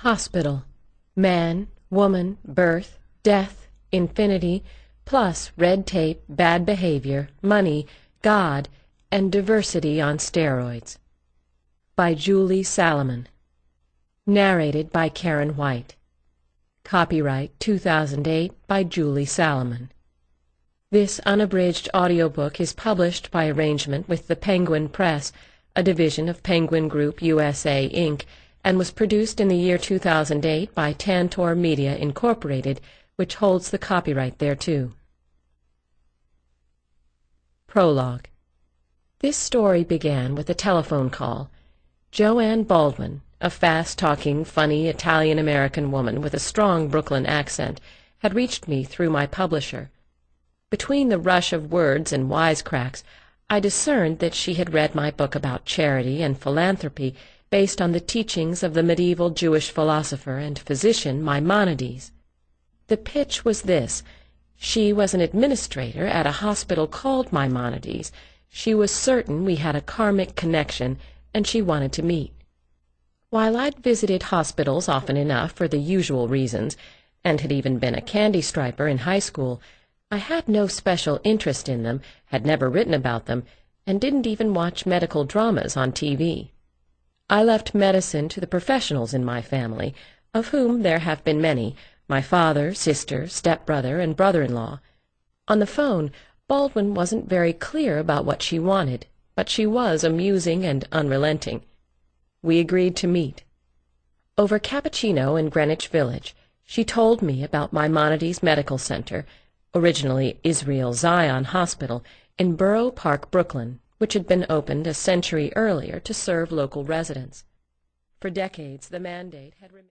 Hospital. Man, woman, birth, death, infinity, plus red tape, bad behavior, money, God, and diversity on steroids. By Julie Salomon. Narrated by Karen White. Copyright 2008 by Julie Salomon. This unabridged audiobook is published by arrangement with the Penguin Press, a division of Penguin Group USA, Inc., and was produced in the year 2008 by Tantor Media, Incorporated, which holds the copyright thereto. Prologue. This story began with a telephone call. Joanne Baldwin, a fast-talking, funny Italian-American woman with a strong Brooklyn accent, had reached me through my publisher. Between the rush of words and wisecracks, I discerned that she had read my book about charity and philanthropy based on the teachings of the medieval Jewish philosopher and physician Maimonides. The pitch was this: she was an administrator at a hospital called Maimonides. She was certain we had a karmic connection, and she wanted to meet. While I'd visited hospitals often enough for the usual reasons, and had even been a candy striper in high school, I had no special interest in them, had never written about them, and didn't even watch medical dramas on TV. I left medicine to the professionals in my family, of whom there have been many: my father, sister, stepbrother, and brother-in-law. On the phone, Baldwin wasn't very clear about what she wanted, but she was amusing and unrelenting. We agreed to meet. Over cappuccino in Greenwich Village, she told me about Maimonides Medical Center, originally Israel Zion Hospital, in Borough Park, Brooklyn, which had been opened a century earlier to serve local residents. For decades, the mandate had remained